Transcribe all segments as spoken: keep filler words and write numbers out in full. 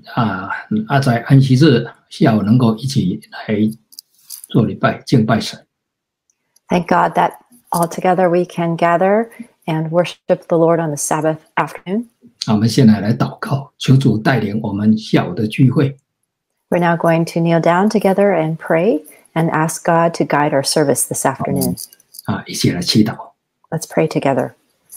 啊啊在安息日下午能够一起来做礼拜敬拜神。 Thank God that all together we can gather and worship the Lord on the Sabbath afternoon. 我们现在来祷告，求主带领我们下午的聚会。 We're now going to kneel down together and pray and ask God to guide our service this afternoon. 啊，一起来祈祷。 Let's pray together.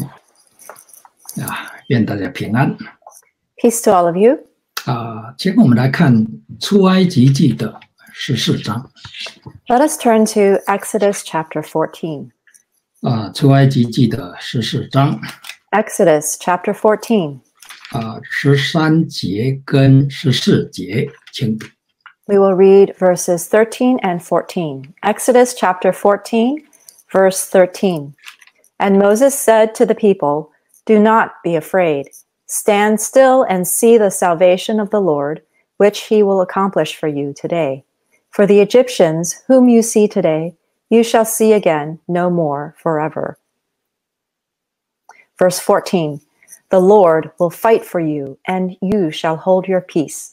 啊，愿大家平安。 Peace to all of you. 啊，接着我们来看出埃及记的十四章。 Let us turn to Exodus chapter fourteen. 啊，出埃及记的十四章。 Exodus chapter fourteen. 啊，十三节跟十四节，请读。 We will read verses thirteen and fourteen. Exodus chapter fourteen, verse thirteen. And Moses said to the people, "Do not be afraid. Stand still and see the salvation of the Lord, which he will accomplish for you today. For the Egyptians, whom you see today, you shall see again no more forever." Verse fourteen, "The Lord will fight for you, and you shall hold your peace."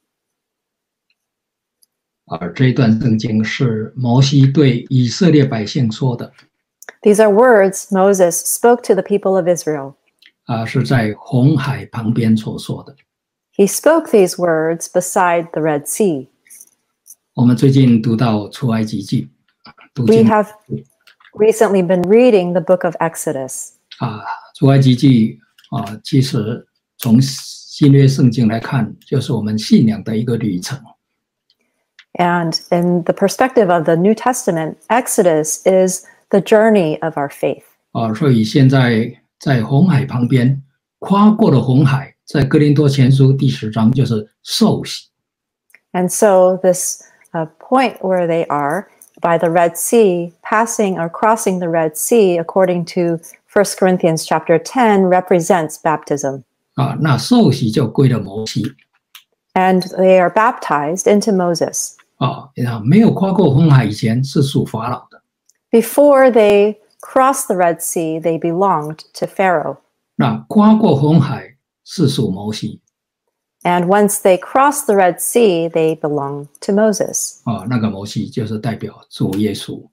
啊，这一段圣经是摩西对以色列百姓说的。 These are words Moses spoke to the people of Israel. 啊，是在红海旁边所说的。 He spoke these words beside the Red Sea. 我们最近读到出埃及记，读 We 经 have recently been reading the book of Exodus. 啊，出埃及记啊，其实从新约圣经来看，就是我们信仰的一个旅程。 And in the perspective of the New Testament, Exodus is the journey of our faith. 啊，所以现在在红海旁边跨过了红海，在哥林多前书第十章就是受洗。 And so this uh, point where they are by the Red Sea, passing or crossing the Red Sea, according to First Corinthians chapter ten, represents baptism. 啊，那受洗就归了摩西。 And they are baptized into Moses. 啊，没有跨过红海以前是属法老的。 Before they crossed the Red Sea, they belonged to Pharaoh. 那跨过红海是属摩西。 And once they crossed the Red Sea, they belonged to Moses. 啊，那个摩西就是代表主耶稣。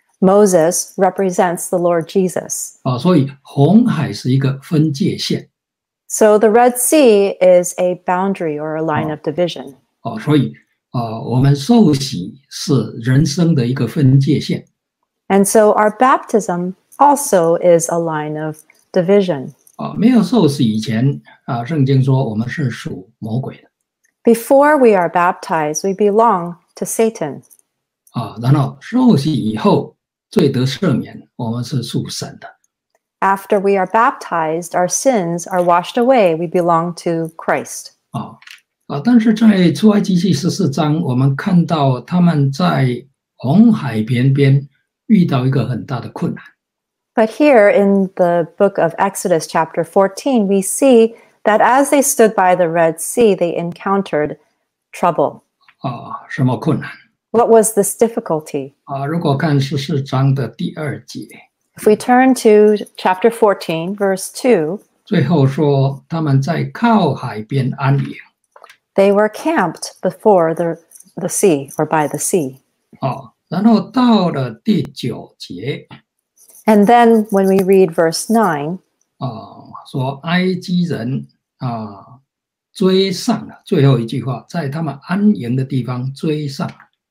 Moses represents the Lord Jesus. 啊，所以红海是一个分界线。 So the Red Sea is a boundary or a line of division. 啊，所以啊，我们受洗是人生的一个分界线。 And so our baptism also is a line of division. 啊，没有受洗以前啊，圣经说我们是属魔鬼的。 Before we are baptized, we belong to Satan. 啊，然后受洗以后罪得赦免，我们是属神的。 After we are baptized, our sins are washed away. We belong to Christ. 啊啊，但是在出埃及记十四章，我们看到他们在红海边边遇到一个很大的困难。 But here in the book of Exodus chapter fourteen, we see that as they stood by the Red Sea, they encountered trouble. 啊，什么困难？ What was this difficulty? 啊，如果看十四章的第二节， If we turn to chapter fourteen, verse two, 最后说他们在靠海边安营。 they were camped before the, the sea or by the sea. 啊，然后到了第九节， And then when we read verse nine, 啊，说埃及人啊追上了，最后一句话，在他们安营的地方追上了。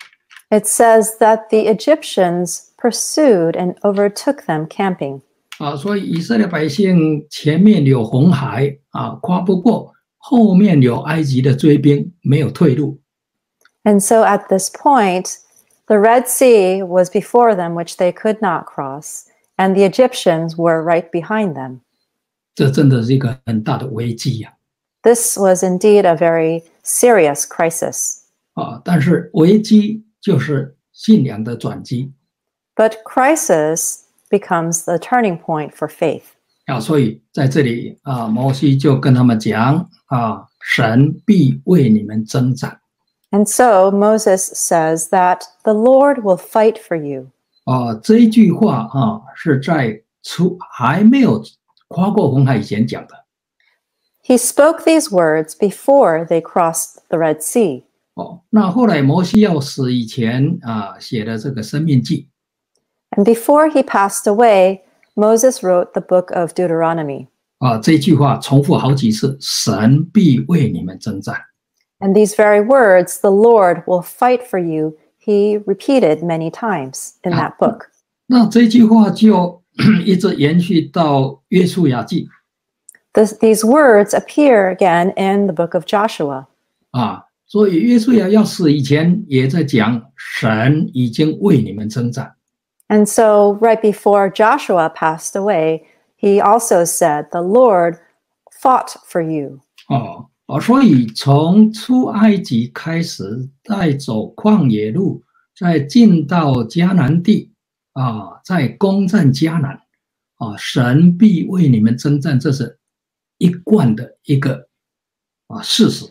it says that the Egyptians pursued and overtook them camping. 啊，所以以色列百姓前面有红海啊，跨不过；后面有埃及的追兵，没有退路。 And so at this point, the Red Sea was before them, which they could not cross, and the Egyptians were right behind them. 这真的是一个很大的危机呀！ This was indeed a very serious crisis. 啊，但是危机就是信仰的转机 But crisis becomes the turning point for faith. 啊，所以在这里啊，摩西就跟他们讲啊，神必为你们征战。 And so Moses says that the Lord will fight for you. 啊，这一句话啊，是在出还没有跨过红海以前讲的。 He spoke these words before they crossed the Red Sea. 哦，那后来摩西要死以前啊，写的这个《申命记》 And before he passed away, Moses wrote the book of Deuteronomy. 啊，这句话重复好几次，神必为你们征战。 And these very words, the Lord will fight for you, he repeated many times in that book. 那这句话就一直延续到约书亚记 This, these words appear again in the book of Joshua. 啊，所以约书亚要死以前也在讲，神已经为你们征战。 And so right before Joshua passed away, he also said, the Lord fought for you. 哦哦，所以从出埃及开始，再走旷野路，再进到迦南地啊，再攻占迦南啊，神必为你们征战，这是一贯的一个啊事实。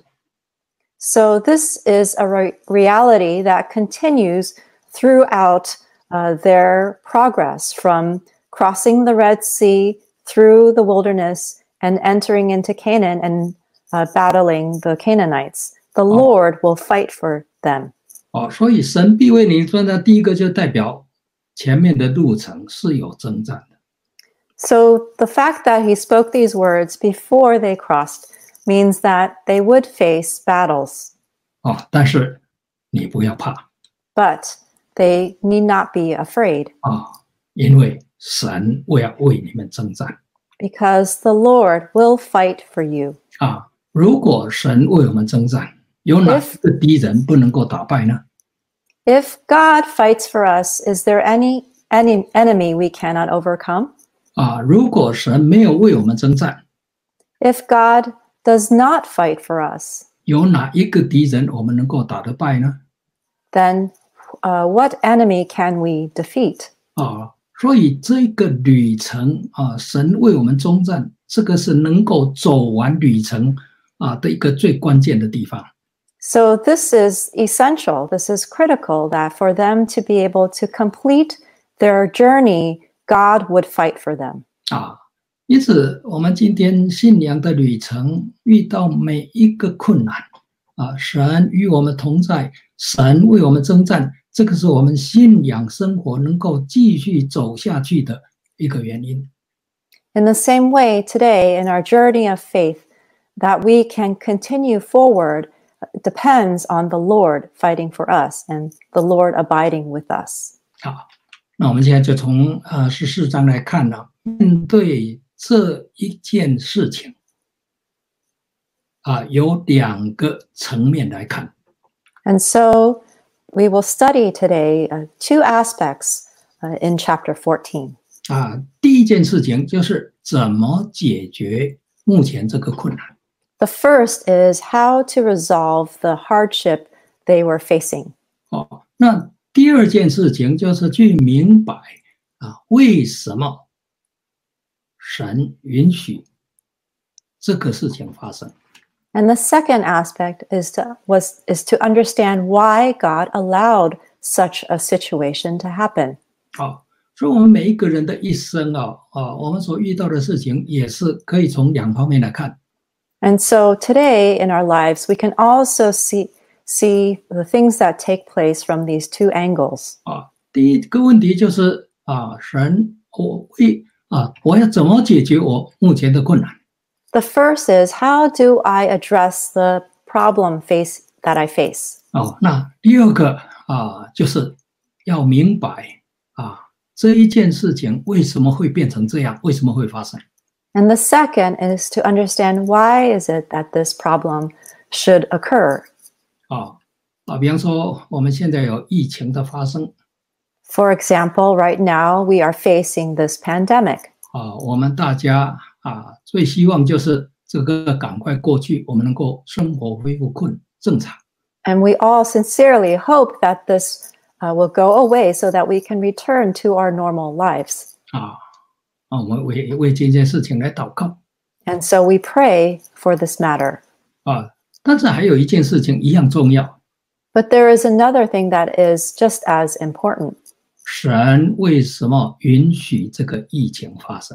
So this is a re- reality that continues throughout uh, their progress from crossing the Red Sea through the wilderness and entering into Canaan and uh, battling the Canaanites. The Lord will fight for them. 哦，所以神必为你征战，第一个就代表前面的路程是有征战的。 So the fact that he spoke these words before they crossed means that they would face battles, 哦，但是你不要怕 but they need not be afraid 啊，因为神为要为你们征战 because the Lord will fight for you. 啊。如果神为我们征战，有哪一个敌人不能够打败呢？ If God fights for us, is there any, any enemy we cannot overcome? 啊，如果神没有为我们征战， If God does not fight for us, 有哪一个敌人我们能够打得败呢？ then uh, what enemy can we defeat? 啊，所以这个旅程啊，神为我们征战，这个是能够走完旅程啊的一个最关键的地方。 So this is essential, this is critical that for them to be able to complete their journey, God would fight for them. 啊，因此我们今天信仰的旅程遇到每一个困难啊，神与我们同在，神为我们征战，这个是我们信仰生活能够继续走下去的一个原因。 In the same way, today in our journey of faith, that we can continue forward depends on the Lord fighting for us and the Lord abiding with us. 好，那我们现在就从呃十四章来看呢，面对这一件事情啊，有两个层面来看。 And so we will study today uh, two aspects uh, in chapter fourteen. 啊，第一件事情就是怎么解决目前这个困难。 The first is how to resolve the hardship they were facing. 哦，那第二件事情就是去明白啊，为什么神允许这个事情发生。 And the second aspect is to was is to understand why God allowed such a situation to happen. 好，所以我们每一个人的一生啊，啊，我们所遇到的事情也是可以从两方面来看。 And so today in our lives, we can also see, see the things that take place from these two angles. 啊，第一个问题就是啊，神，我为啊，我要怎么解决我目前的困难？ The first is, how do I address the problem face that I face? 哦，那第二个啊，就是要明白啊，这一件事情为什么会变成这样，为什么会发生？ And the second is to understand why is it that this problem should occur. 啊啊，比方说我们现在有疫情的发生 For example, right now we are facing this pandemic. 啊，我们大家啊最希望就是这个赶快过去，我们能够生活恢复困正常。 And we all sincerely hope that this uh, will go away so that we can return to our normal lives. 啊啊，我们为为这件事情来祷告 And so we pray for this matter. 啊，但是还有一件事情一样重要， But there is another thing that is just as important. 神为什么允许这个疫情发生？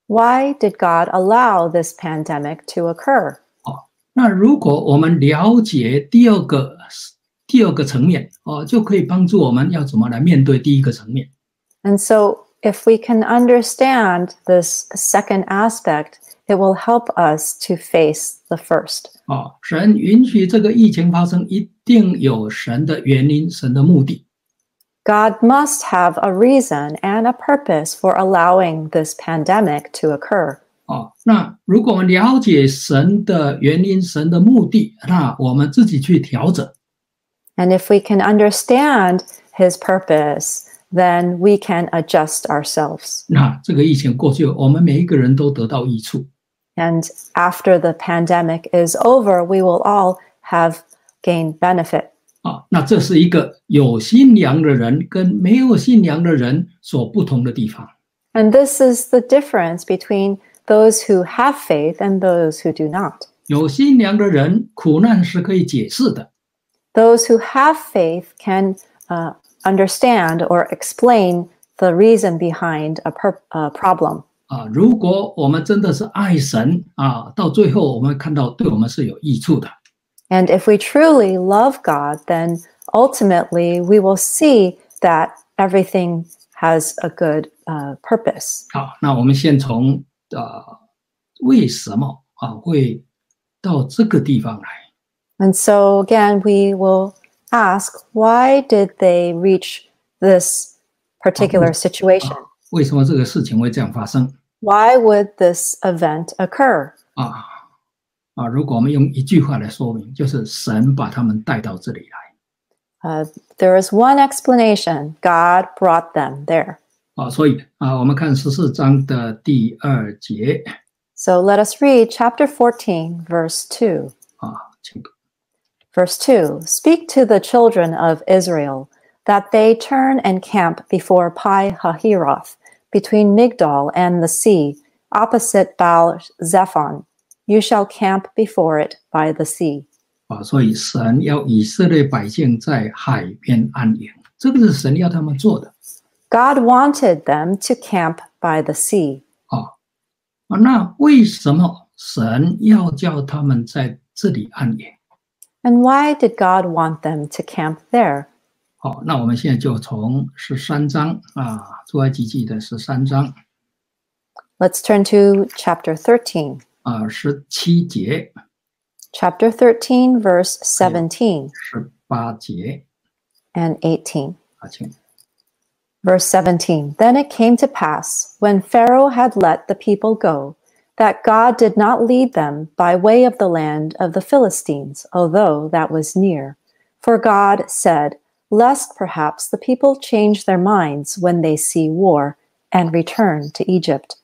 Why did God allow this pandemic to occur? 那如果我们了解第二个第二个层面，哦，就可以帮助我们要怎么来面对第一个层面。 And so if we can understand this second aspect, it will help us to face the first. 哦，神允许这个疫情发生，一定有神的原因，神的目的。 God must have a reason and a purpose for allowing this pandemic to occur. 哦，那如果我们了解神的原因、神的目的，那我们自己去调整。 And if we can understand his purpose, then we can adjust ourselves. 那这个疫情过去，我们每一个人都得到益处。 And after the pandemic is over, we will all have gained benefit. 啊，那这是一个有信仰的人跟没有信仰的人所不同的地方。 And this is the difference between those who have faith and those who do not. 有信仰的人，苦难是可以解释的。 Those who have faith can uh, understand or explain the reason behind a, per- a problem. 啊，如果我们真的是爱神啊，到最后我们看到对我们是有益处的。 And if we truly love God, then ultimately we will see that everything has a good uh, purpose. 好，那我们先从呃为什么啊会到这个地方来？ And so again, we will ask, why did they reach this particular situation? 为什么这个事情会这样发生？ Why would this event occur? 啊啊！如果我们用一句话来说明，就是神把他们带到这里来。 Uh, there is one explanation. God brought them there. 啊，所以啊，我们看十四章的第二节 So let us read chapter fourteen, verse two. 啊，请读。 Verse two, Speak to the children of Israel, that they turn and camp before Pi Hahiroth, between Migdol and the sea, opposite Baal Zephon. You shall camp before it by the sea. 啊，所以神要以色列百姓在海边安营，这个是神要他们做的。 God wanted them to camp by the sea. 啊啊，那为什么神要叫他们在这里安营？ And why did God want them to camp there? 好，那我们现在就从十三章啊，出埃及记的十三章 Let's turn to chapter thirteen. 啊，十七节、 Chapter thirteen, verse seventeen 十八节 and eighteen. 啊，请。 Verse seventeen, Then it came to pass, when Pharaoh had let the people go, that God did not lead them by way of the land of the Philistines, although that was near. For God said, Lest perhaps the people change their minds when they see war, and return to Egypt.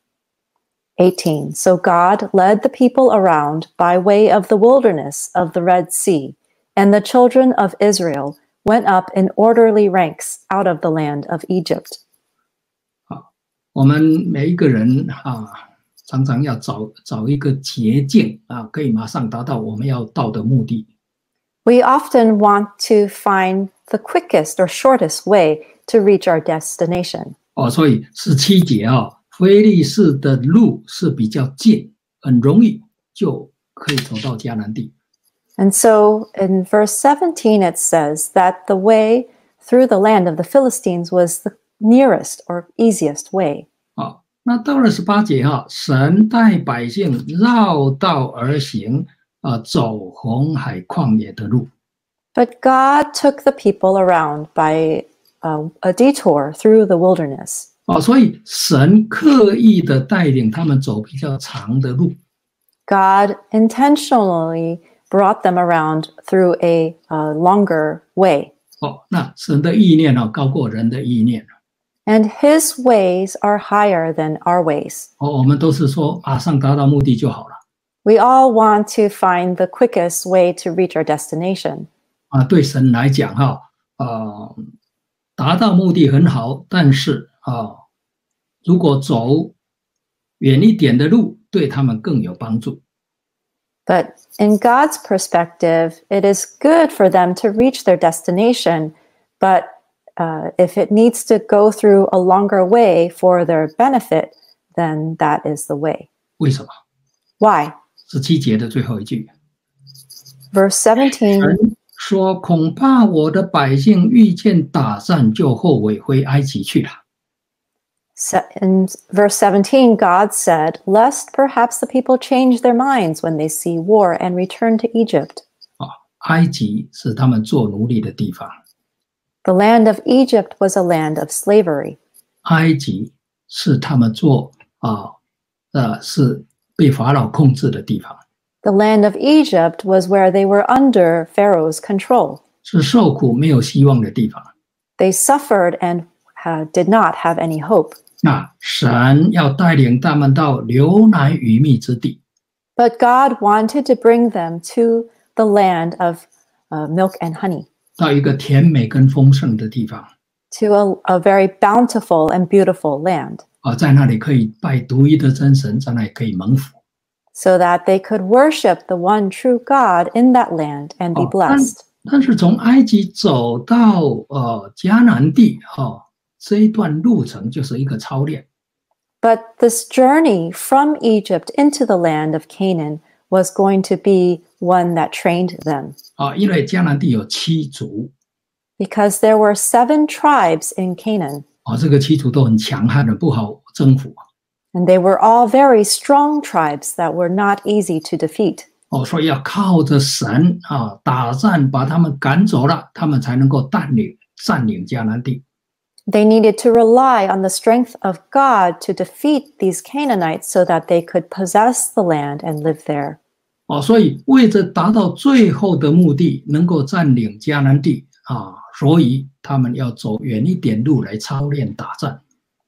eighteen, So God led the people around by way of the wilderness of the Red Sea, and the children of Israel went up in orderly ranks out of the land of Egypt. 我们每一个人啊，常常要找找一个捷径啊，可以马上达到我们要到的目的。 We often want to find the quickest or shortest way to reach our destination. 哦，所以十七节啊，非利士的路是比较近，很容易就可以走到迦南地。 And so in verse seventeen, it says that the way through the land of the Philistines was the nearest or easiest way. 啊，那到了十八节啊，神带百姓绕道而行啊，走红海旷野的路。 But God took the people around by uh, a detour through the wilderness. 哦，所以神刻意的带领他们走比较长的路。 God intentionally brought them around through a uh, longer way. 哦，那神的意念啊，高过人的意念。 And his ways are higher than our ways. 哦，我们都是说马上达到目的就好了。 We all want to find the quickest way to reach our destination. 啊，对神来讲哈，呃，达到目的很好，但是啊，如果走远一点的路，对他们更有帮助。 But in God's perspective, it is good for them to reach their destination. But uh, if it needs to go through a longer way for their benefit, then that is the way. 为什么？ Why? 十七节的最后一句， Verse seventeen, 神说：“恐怕我的百姓遇见打仗，就后悔回埃及去了。” se- in verse seventeen, God said, lest perhaps the people change their minds when they see war and return to Egypt. 啊，埃及是他们做奴隶的地方， The land of Egypt was a land of slavery. 埃及是他们做啊呃是被法老控制的地方， The land of Egypt was where they were under Pharaoh's control. 是受苦没有希望的地方。 They suffered and uh, did not have any hope. 那神要带领他们到流奶与蜜之地， But God wanted to bring them to the land of uh, milk and honey, 到一个甜美跟丰盛的地方 to a, a very bountiful and beautiful land, 啊，在那里可以拜独一的真神，在那里可以蒙福。 so that they could worship the one true God in that land and be 哦，但 blessed. 但是从埃及走到呃迦南地哈、哦，这一段路程就是一个操练。 But this journey from Egypt into the land of Canaan was going to be one that trained them, 啊，因为迦南地有七族， because there were seven tribes in Canaan, 啊，这个七族都很强悍的，不好征服。 and they were all very strong tribes that were not easy to defeat. 哦，所以要靠着神啊打仗把他们赶走了，他们才能够占领占领迦南地。 They needed to rely on the strength of God to defeat these Canaanites so that they could possess the land and live there. 哦，所以为着达到最后的目的，能够占领迦南地啊，所以他们要走远一点路来操练打仗。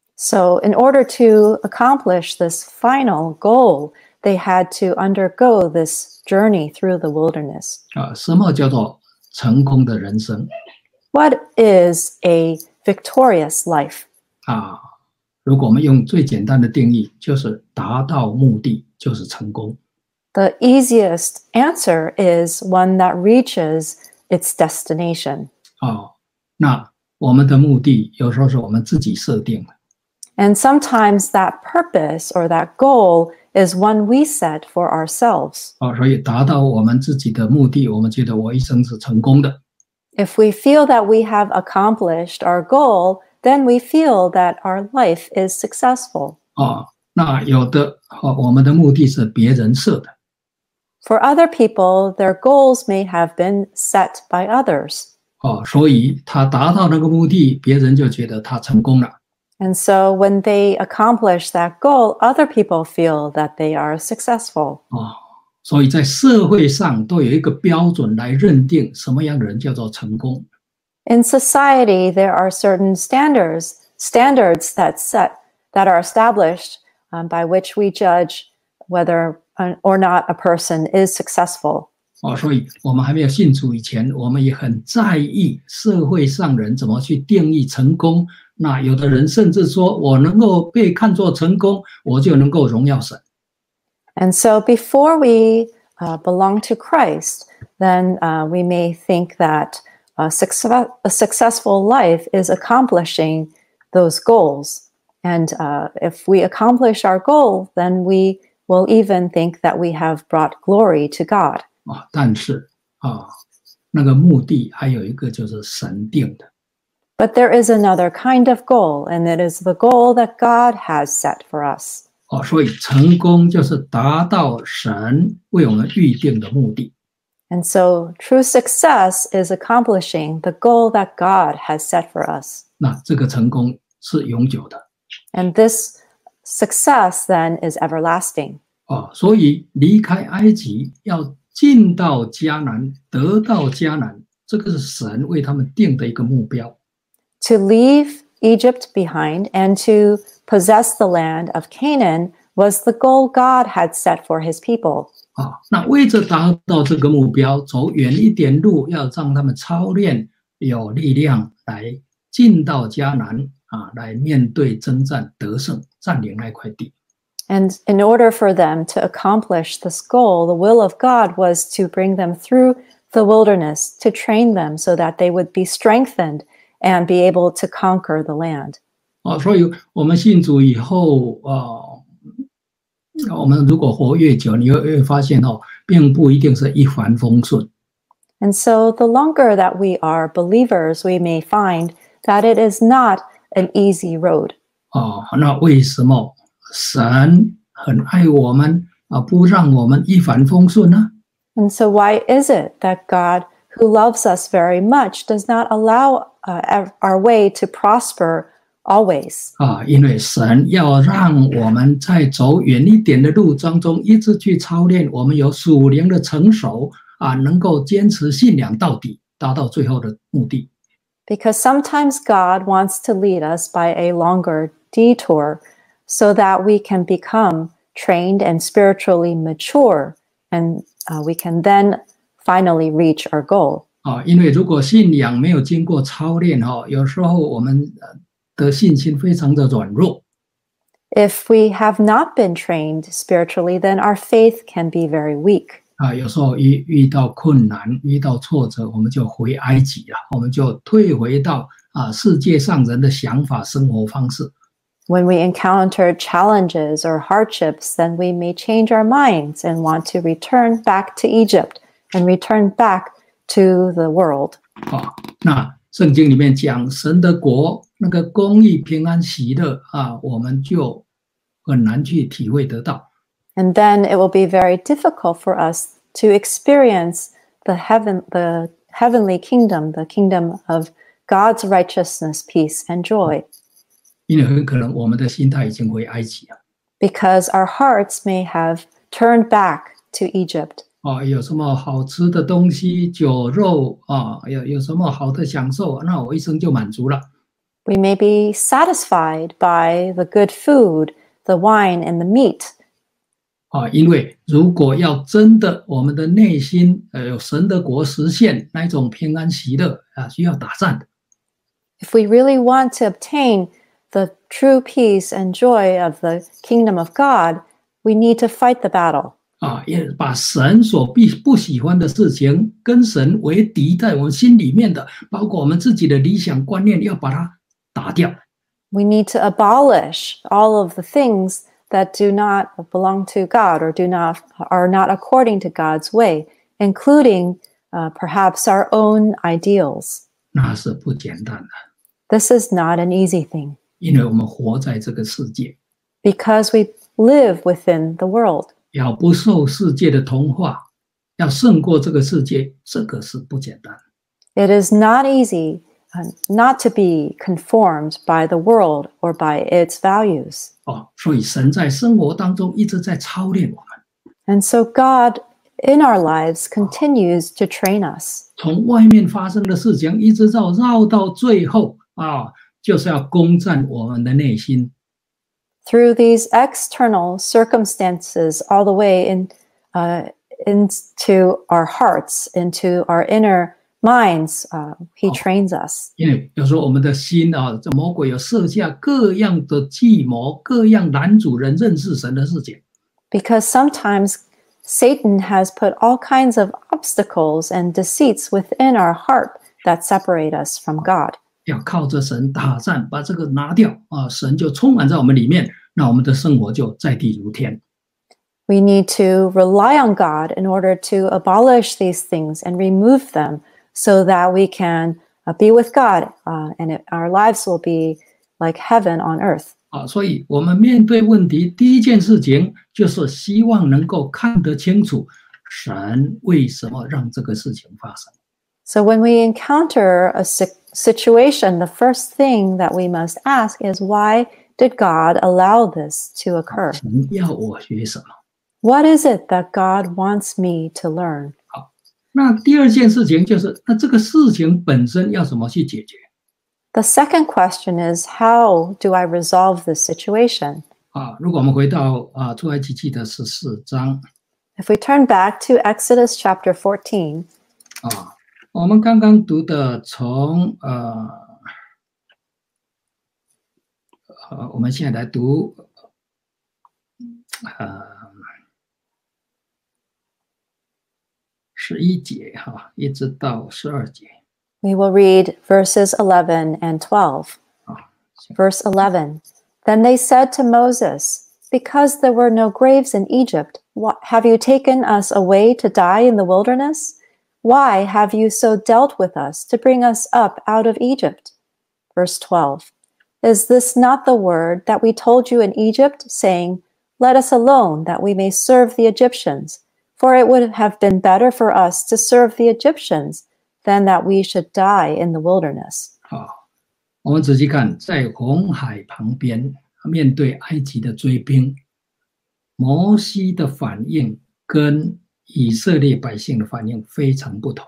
So, in order to accomplish this final goal, they had to undergo this journey through the wilderness. 啊，什么叫做成功的人生 What is a victorious life? 啊？如果我们用最简单的定义，就是达到目的就是成功。 The easiest answer is one that reaches its destination. 啊，那我们的目的有时候是我们自己设定的。 And sometimes that purpose or that goal is one we set for ourselves. 啊，所以达到我们自己的目的，我们觉得我一生是成功的。 If we feel that we have accomplished our goal, then we feel that our life is successful. 啊，那有的啊，我们的目的是别人设的。 For other people, their goals may have been set by others. 哦，所以他达到那个目的，别人就觉得他成功了。 And so when they accomplish that goal, other people feel that they are successful. 哦，所以在社会上都有一个标准来认定什么样的人叫做成功。 In society, there are certain standards, standards that set that are established um, by which we judge whether or not a person is successful. 哦，所以我们还没有信主以前，我们也很在意社会上人怎么去定义成功。那有的人甚至说，我能够被看作成功，我就能够荣耀神。 And so before we uh, belong to Christ, then uh, we may think that a, success, a successful life is accomplishing those goals. And uh, if we accomplish our goal, then we will even think that we have brought glory to God. 啊，但是啊，那个目的还有一个就是神定的。 But there is another kind of goal, and it is the goal that God has set for us. 哦，所以成功就是达到神为我们预定的目的。 And so true success is accomplishing the goal that God has set for us. 那这个成功是永久的。 And this success then is everlasting. 哦，所以离开埃及要进到迦南，得到迦南，这个是神为他们定的一个目标。 To leave Egypt behind and to possess the land of Canaan was the goal God had set for his people. 啊，那为着达到这个目标，走远一点路，要让他们操练有力量来进到迦南啊，来面对征战得胜，占领那块地。 And in order for them to accomplish this goal, the will of God was to bring them through the wilderness, to train them so that they would be strengthened and be able to conquer the land. 啊，所以我们信主以后啊， 我们如果活越久，你会会发现哦，并不一定是一帆风顺。 And so the longer that we are believers, we may find that it is not an easy road. 哦，那为什么神很爱我们啊，不让我们一帆风顺呢？ And so why is it that God, who loves us very much, does not allow uh, our way to prosper always? 啊，因为神要让我们在走远一点的路当中，一直去操练，我们有属灵的成熟啊，能够坚持信仰到底，达到最后的目的。 Because sometimes God wants to lead us by a longer detour so that we can become trained and spiritually mature, and uh, we can then finally reach our goal. 啊，因为如果信仰没有经过操练哈，有时候我们的信心非常的软弱。 If we have not been trained spiritually, then our faith can be very weak. 啊，有时候遇遇到困难、遇到挫折，我们就回埃及了，我们就退回到啊世界上人的想法、生活方式。 When we encounter challenges or hardships, then we may change our minds and want to return back to Egypt and return back to the world. 啊，那圣经里面讲神的国那个公义、平安、喜乐啊，我们就很难去体会得到。 And then it will be very difficult for us to experience the heaven, the heavenly kingdom, the kingdom of God's righteousness, peace, and joy. 因为很可能我们的心态已经回埃及了。 Because our hearts may have turned back to Egypt. 啊，有什么好吃的东西，酒肉啊，有有什么好的享受，那我一生就满足了。 We may be satisfied by the good food, the wine, and the meat. 啊，因为如果要真的我们的内心呃有神的国实现那一种平安喜乐啊，需要打战的。 If we really want to obtain the true peace and joy of the kingdom of God, we need to fight the battle. 啊，也把神所必不喜欢的事情跟神为敌，在我们心里面的，包括我们自己的理想观念，要把它打掉。 We need to abolish all of the things that do not belong to God or do not are not according to God's way, including uh, perhaps our own ideals. 那是不简单的， This is not an easy thing 因为我们活在这个世界， because we live within the world. 要不受世界的同化，要胜过这个世界，这个是不简单。 It is not easy uh, not to be conformed by the world or by its values. 哦，所以神在生活当中一直在操练我们。 And so God in our lives continues to train us. 从外面发生的事情，一直绕绕到最后啊，就是要攻占我们的内心。 Through these external circumstances, all the way in, uh, into our hearts, into our inner minds, uh, He trains us. 因为有时候我们的心啊，这魔鬼有设下各样的计谋，各样拦阻人认识神的事情。 Because sometimes Satan has put all kinds of obstacles and deceits within our heart that separate us from God. 要靠着神打战，把这个拿掉啊，神就充满在我们里面，那我们的生活就在地如天。 We need to rely on God in order to abolish these things and remove them so that we can uh, be with God uh, and it, our lives will be like heaven on earth. 啊，所以我们面对问题，第一件事情就是希望能够看得清楚，神为什么让这个事情发生。 So when we encounter a si- situation, the first thing that we must ask is, why did God allow this to occur? 神要我学什么？ What is it that God wants me to learn? 那第二件事情就是，那这个事情本身要怎么去解决？ The second question is, how do I resolve this situation? 啊，如果我们回到啊出埃及记的十四章 If we turn back to Exodus chapter fourteen, 啊，我们刚刚读的从呃呃，我们现在来读呃十一节哈，一直到十二节。 we will read verses eleven and twelve. Verse eleven, Then they said to Moses, Because there were no graves in Egypt, what, have you taken us away to die in the wilderness? Why have you so dealt with us to bring us up out of Egypt? Verse twelve. Is this not the word that we told you in Egypt, saying, Let us alone, that we may serve the Egyptians? For it would have been better for us to serve the Egyptians than that we should die in the wilderness. 好，我们仔细看，在红海旁边，面对埃及的追兵，摩西的反应跟以色列百姓的反应非常不同。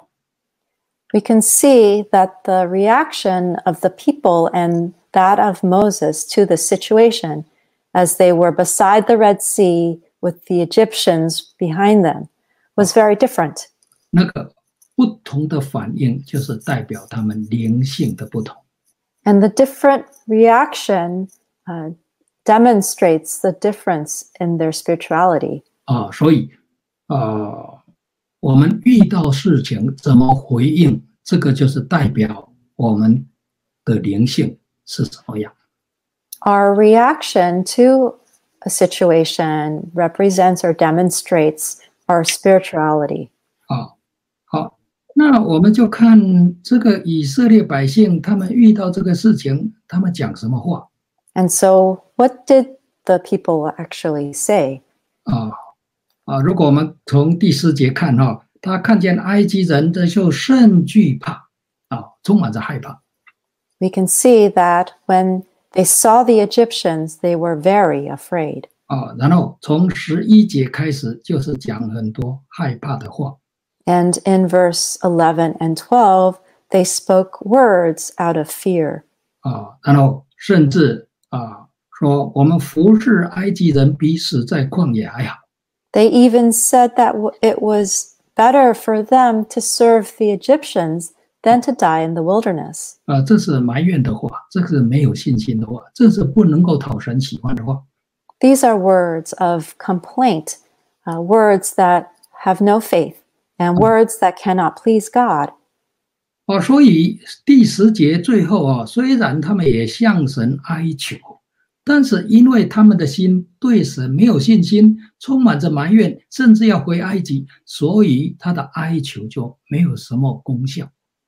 We can see that the reaction of the people and that of Moses to the situation, as they were beside the Red Sea with the Egyptians behind them, was very different. 那个不同的反应，就是代表他们灵性的不同。 And the different reaction uh, demonstrates the difference in their spirituality. 啊，所以，呃，我们遇到事情怎么回应，这个就是代表我们的灵性是什么样。 Our reaction to a situation represents or demonstrates our spirituality. 啊，好，那我们就看这个以色列百姓，他们遇到这个事情，他们讲什么话？ And so, what did the people actually say? 啊啊！如果我们从第四节看哈、哦，他看见埃及人，这就甚惧怕啊，充满着害怕。 We can see that when they saw the Egyptians, they were very afraid. 啊，然后从十一节开始就是讲很多害怕的话。 And in verse eleven and twelve, they spoke words out of fear. 啊，然后甚至啊说，我们服侍埃及人比死在旷野还好。 They even said that it was better for them to serve the Egyptians than to die in the wilderness. 啊，这是埋怨的话，这是没有信心的话，这是不能够讨神喜欢的话。 These are words of complaint, uh, words that have no faith, and words that cannot please God. 哦，所以第十节最后啊，虽然他们也向神哀求，但是因为他们的心对神没有信心，充满着埋怨，甚至要回埃及，所以他的哀求就没有什么功效。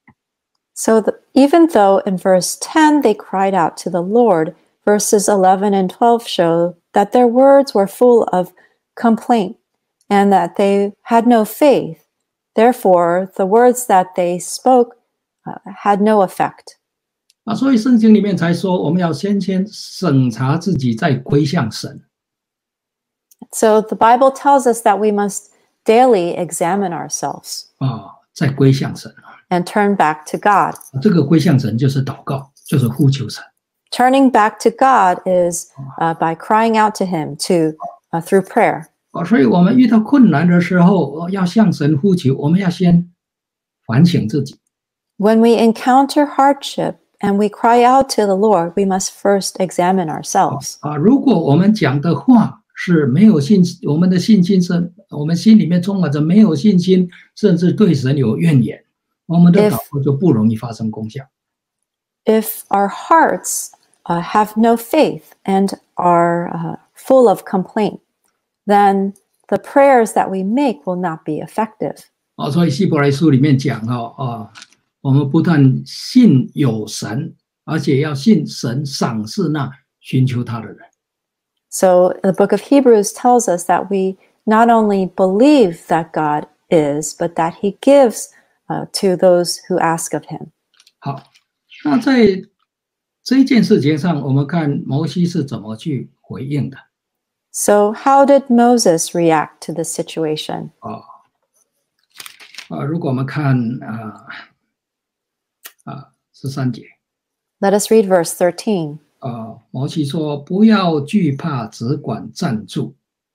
So the, even though in verse ten they cried out to the Lord, verses eleven and twelve show that their words were full of complaint and that they had no faith. Therefore, the words that they spoke uh, had no effect. 啊，所以圣经里面才说，我们要先先审查自己，再归向神。 So the Bible tells us that we must daily examine ourselves 啊，再归向神。 and turn back to God. 这个归向神就是祷告，就是呼求神。 Turning back to God is uh, by crying out to Him to uh, through prayer. 啊，所以我们遇到困难的时候，要向神呼求，我们要先反省自己。 When we encounter hardship and we cry out to the Lord, we must first examine ourselves. 啊，如果我们讲的话是没有信心，我们的信心是，我们心里面充满着没有信心，甚至对神有怨言，我们的祷告就不容易发生功效。 If our hearts uh, have no faith and are uh, full of complaint, then the prayers that we make will not be effective. 啊，所以希伯来书里面讲哦，啊，我们不但信有神，而且要信神赏赐那寻求他的人。 So the book of Hebrews tells us that we not only believe that God is, but that He gives uh, to those who ask of Him. 好，那在这一件事情上，我们看摩西是怎么去回应的。 So how did Moses react to this situation? 啊啊，如果我们看啊啊十三节。 Let us read verse thirteen. 啊，摩西说：“不要惧怕，只管站住。”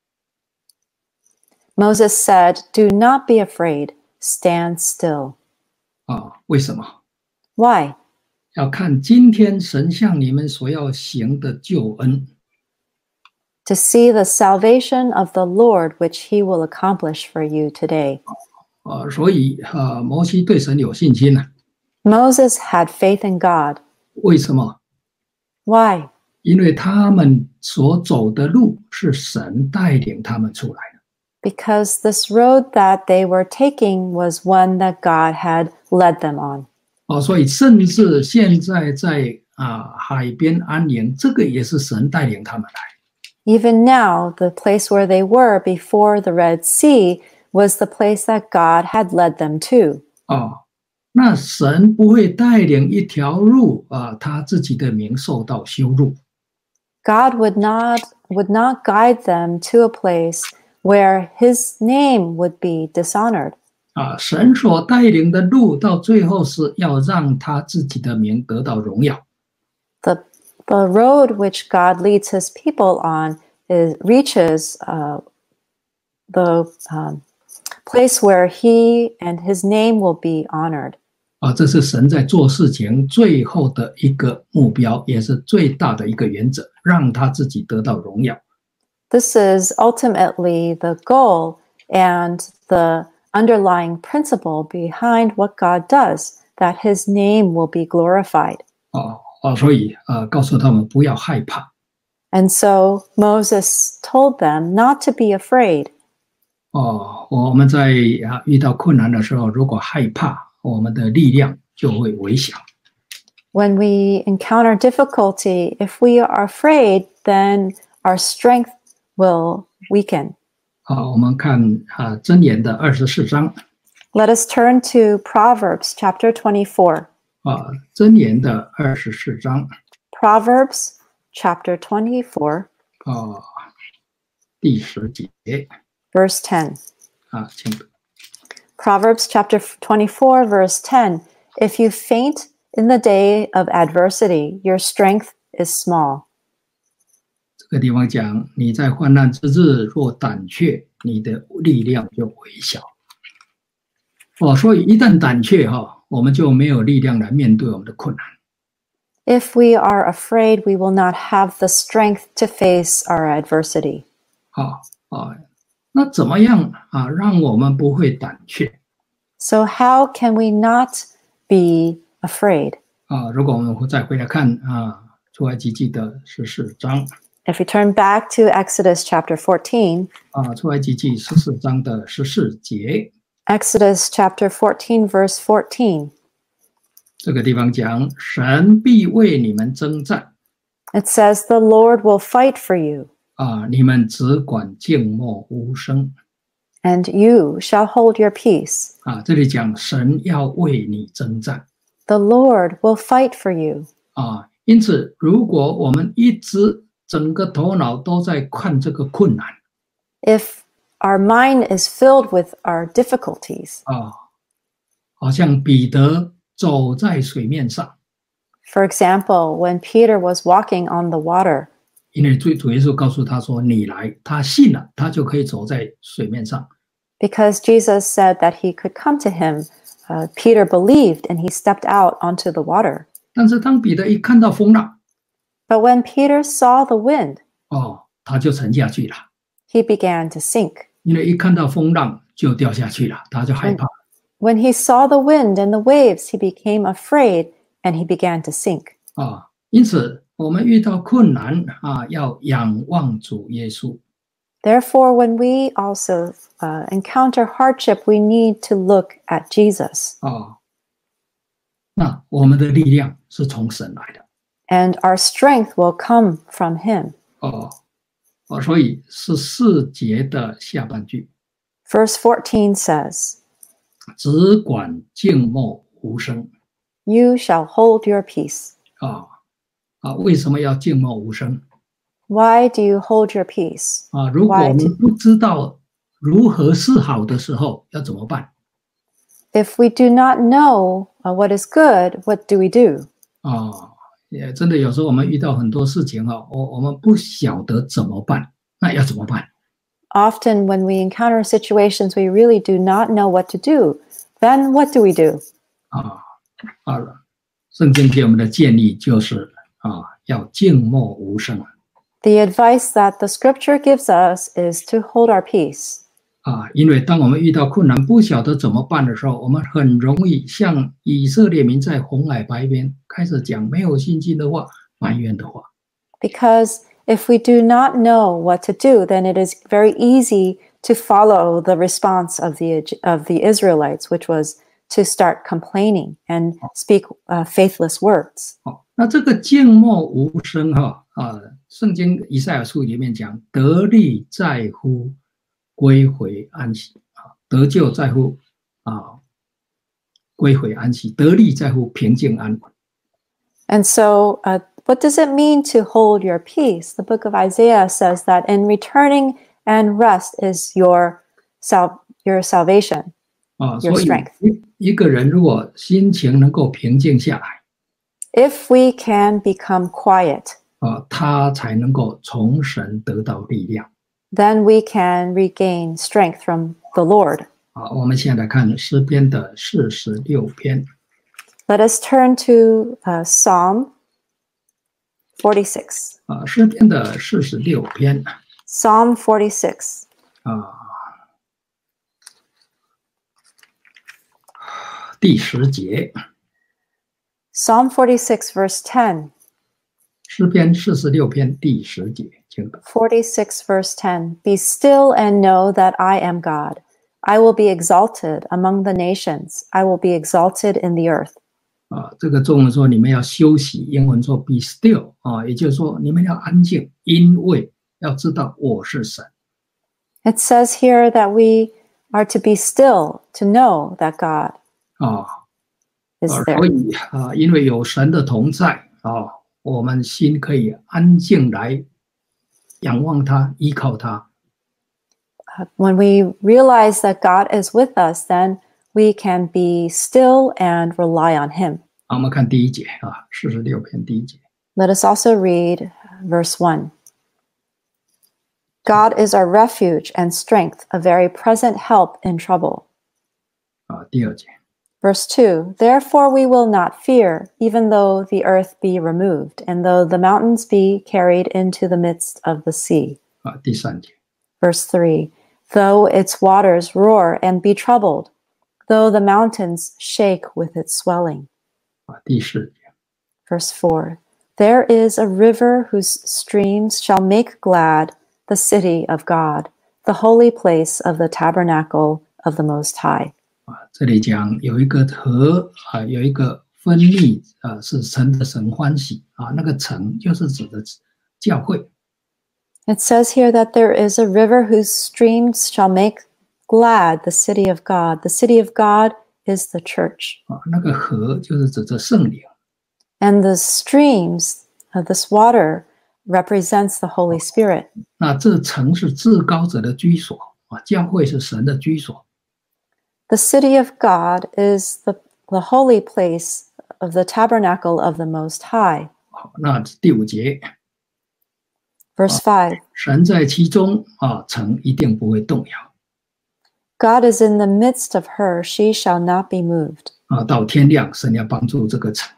Moses said, "Do not be afraid, stand still." 啊，为什么？ Why? 要看今天神向你们所要行的救恩。 To see the salvation of the Lord, which He will accomplish for you today. 啊，所以啊，摩西对神有信心了。 Moses had faith in God. 为什么？ Why? 因为他们所走的路是神带领他们出来的。 Because this road that they were taking was one that God had led them on. 哦，所以甚至现在在啊海边安营，这个也是神带领他们来。 Even now, the place where they were before the Red Sea was the place that God had led them to. 哦，那神不会带领一条路啊，他自己的名受到羞辱。 God would not would not guide them to a place where his name would be dishonored. 啊，神所带领的路，到最后是要让他自己的名得到荣耀。 The the road which God leads his people on is reaches uh, the um, place where he and his name will be honored. 啊，这是神在做事情最后的一个目标，也是最大的一个原则，让他自己得到荣耀。 This is ultimately the goal and the underlying principle behind what God does, that his name will be glorified. 哦哦，所以呃，告诉他们不要害怕。 And so Moses told them not to be afraid. 哦，我们在啊遇到困难的时候，如果害怕，我们的力量就会微小。 When we encounter difficulty, if we are afraid, then our strength will weaken. 好，我们看啊箴言的二十四章。 Let us turn to Proverbs chapter twenty-four. 啊，箴言的二十四章。 Proverbs chapter twenty-four. 啊，第十节。 Verse ten. 啊，请读。 Proverbs chapter twenty-four, verse ten. If you faint in the day of adversity, your strength is small. 这个地方讲，你在患难之日若胆怯，你的力量就微小。哦，所以一旦胆怯哈，我们就没有力量来面对我们的困难。 If we are afraid, we will not have the strength to face our adversity. 好啊，那怎么样啊，让我们不会胆怯？ So how can we not be afraid? 啊，如果我们再回来看啊，出埃及记的十四章。 If we turn back to Exodus chapter fourteen, 啊，出埃及记十四章的十四节。 Exodus chapter fourteen, verse fourteen. 这个地方讲，神必为你们征战。 It says, "The Lord will fight for you, 啊，你们只管静默无声。 and you shall hold your peace. 啊，这里讲神要为你征战。 The Lord will fight for you." 啊，因此，如果我们一直整个头脑都在看这个困难， If our mind is filled with our difficulties, 啊，好像彼得走在水面上， for example, when Peter was walking on the water, 因为主主耶稣告诉他说：“你来。”他信了，他就可以走在水面上。 because Jesus said that he could come to him, uh, Peter believed and he stepped out onto the water. 但是当彼得一看到风浪， But when Peter saw the wind, 哦，他就沉下去了。 he began to sink. 因为一看到风浪就掉下去了，他就害怕。 When he saw the wind and the waves, he became afraid and he began to sink. 啊，因此我们遇到困难啊，要仰望主耶稣。 Therefore, when we also uh, encounter hardship, we need to look at Jesus. 啊，那我们的力量是从神来的。 And our strength will come from him. 哦，哦，所以十四节的下半句， Verse fourteen says, 只管静默无声。 "You shall hold your peace." 啊啊，为什么要静默无声？ Why do you hold your peace? 啊，如果我 Why 们 do- 不知道如何是好的时候，要怎么办？ If we do not know uh, what is good, what do we do? 啊，也真的有时候我们遇到很多事情啊，我我们不晓得怎么办，那要怎么办？ Often when we encounter situations we really do not know what to do, then what do we do? 啊啊，圣经给我们的建议就是啊，要静默无声。 The advice that the scripture gives us is to hold our peace. 啊，因为当我们遇到困难不晓得怎么办的时候，我们很容易像以色列民在红海白边开始讲没有信心的话、埋怨的话。 Because if we do not know what to do, then it is very easy to follow the response of the of the Israelites, which was to start complaining and speak uh, faithless words. 哦，那这个静默无声哈啊，圣经以赛亚书里面讲，得力在乎归回安息啊，得救在乎啊归回安息，得力在乎平静安稳。 And so, uh, what does it mean to hold your peace? The book of Isaiah says that in returning and rest is your sal your salvation, 啊， your 所以 strength. 一一个人如果心情能够平静下来， If we can become quiet, 啊，他才能够从神得到力量。 then we can regain strength from the Lord. 好，我们现在看诗篇的四十六篇。 Let us turn to uh, Psalm forty-six. 啊，诗篇的四十六篇 Psalm forty-six. 啊，第十节， Psalm forty-six, verse ten. 诗篇四十六篇第十节，请读。 forty-six, verse ten. Be still and know that I am God. I will be exalted among the nations. I will be exalted in the earth. 啊，这个中文说你们要休息，英文说 be still 啊，也就是说你们要安静，因为要知道我是神。 It says here that we are to be still to know that God 啊， is 啊 there. 所以啊，因为有神的同在啊，我们心可以安静来仰望他，依靠他。 Uh, When we realize that God is with us, then we can be still and rely on Him. 好，我们看第一节啊，四十六篇第一节。 Let us also read verse one. God is our refuge and strength, a very present help in trouble. 啊，第二节。 Verse two, therefore we will not fear, even though the earth be removed, and though the mountains be carried into the midst of the sea. 啊，第三节。 Verse three, though its waters roar and be troubled, though the mountains shake with its swelling. 啊，第四节。 Verse four, there is a river whose streams shall make glad the city of God, the holy place of the tabernacle of the Most High. 啊，这里讲有一个河啊，有一个分泌啊，是神的神欢喜啊，那个城就是指的教会。 It says here that there is a river whose streams shall make glad the city of God. The city of God is the church. 啊，那个河就是指着圣灵。 And the streams of this water represents the Holy Spirit. 那这城是至高者的居所啊，教会是神的居所。 The city of God is the, the holy place of the tabernacle of the Most High. 好，那第五节， Verse five, 神在其中啊，城一定不会动摇 God is in the midst of her, she shall not be moved. 啊，到天亮，神要帮助这个城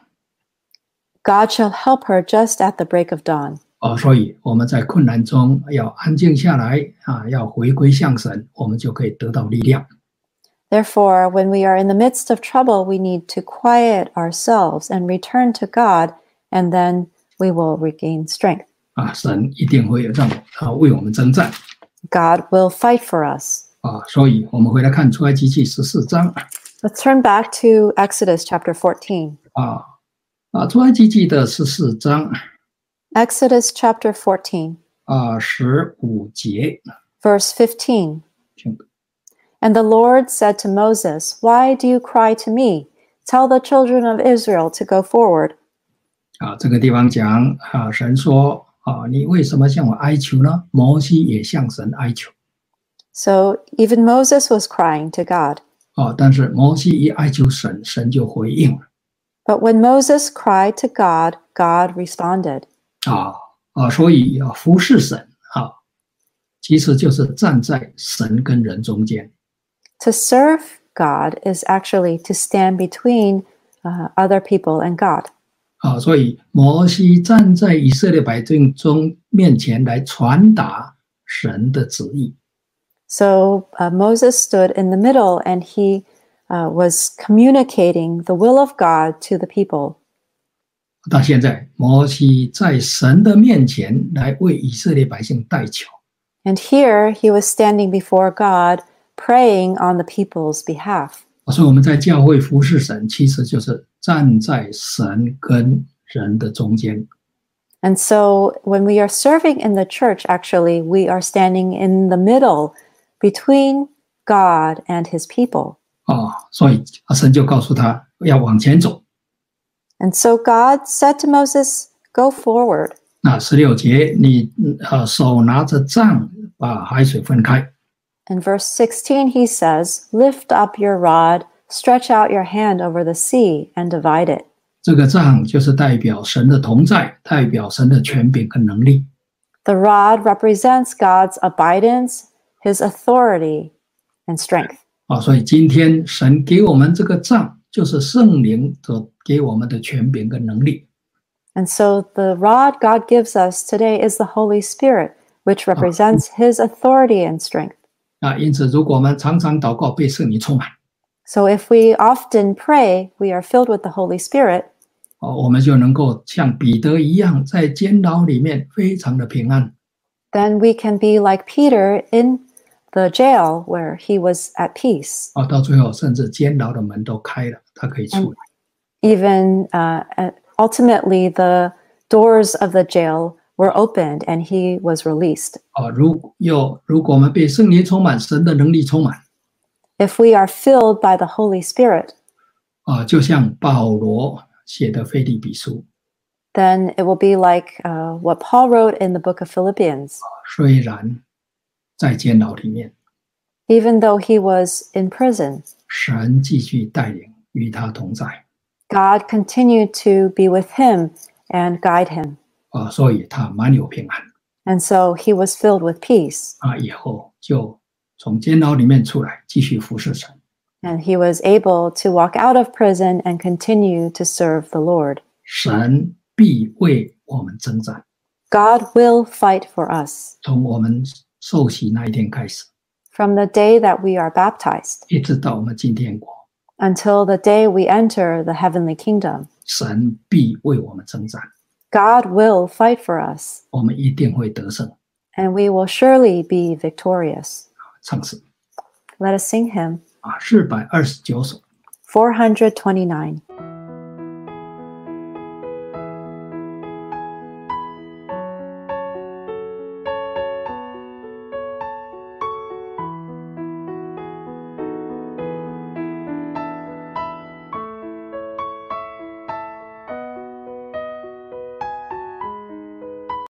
God shall help her just at the break of dawn. 啊，所以我们在困难中要安静下来啊，要回归向神，我们就可以得到力量。 Therefore, when we are in the midst of trouble, we need to quiet ourselves and return to God, and then we will regain strength. 啊，神一定会让啊为我们征战 God will fight for us. 啊，所以我们回来看出埃及记十四章 Let's turn back to Exodus chapter fourteen. 啊啊，出埃及记的十四章 Exodus chapter fourteen, 啊十五节， verse fifteen. 请读 And the Lord said to Moses, Why do you cry to me? Tell the children of Israel to go forward. 啊，这个地方讲啊，神说啊，你为什么向我哀求呢？摩西也向神哀求 So even Moses was crying to God. 啊，但是摩西一哀求神，神就回应了 But when Moses cried to God, God responded. 啊啊，所以啊，服侍神啊，其实就是站在神跟人中间 To serve God is actually to stand between uh, other people and God. 啊，所以摩西站在以色列百姓中面前来传达神的旨意 So uh, Moses stood in the middle and he uh, was communicating the will of God to the people. 到现在，摩西在神的面前来为以色列百姓代求。 And here he was standing before God, praying on the people's behalf. 所以我们在教会服侍神，其实就是站在神跟人的中间。 And so when we are serving in the church, actually, we are standing in the middle between God and his people. 啊，所以神就告诉他要往前走。 And so God said to Moses, go forward. 那十六节，你呃手拿着杖，把海水分开。 In verse sixteen, he says, lift up your rod, stretch out your hand over the sea and divide it. 这个杖就是代表神的同在，代表神的权柄跟能力。 The rod represents God's abidance, his authority, and strength. 啊，所以今天神给我们这个杖，就是圣灵所给我们的权柄跟能力。 And so the rod God gives us today is the Holy Spirit, which represents his authority and strength. 啊，因此如果我们常常祷告，被圣灵充满， So if we often pray, we are filled with the Holy Spirit, 哦，我们就能够像彼得一样，在监牢里面非常的平安。 then we can be like Peter in the jail where he was at peace. 哦，到最后甚至监牢的门都开了，他可以出来。 Even uh, uh, ultimately, the doors of the jail were opened and he was released. 哦，如有如果我们被圣灵充满，神的能力充满， If we are filled by the Holy Spirit, 啊，就像保罗写的腓立比书， then it will be like uh, what Paul wrote in the book of Philippians. 虽然在监牢里面， Even though he was in prison, 神继续带领，与他同在。 God continued to be with him and guide him. 啊，所以他满有平安。 And so he was filled with peace. 啊，以后就从监牢里面出来，继续服侍神。 And he was able to walk out of prison and continue to serve the Lord. 神必为我们征战， God will fight for us 从我们受洗那一天开始， from the day that we are baptized 一直到我们今天国， until the day we enter the heavenly kingdom. 神必为我们征战， God will fight for us, 我们一定会得胜。 and we will surely be victorious. 唱诗 Let us sing hymn 啊，四百二十九首。 four hundred twenty-nine.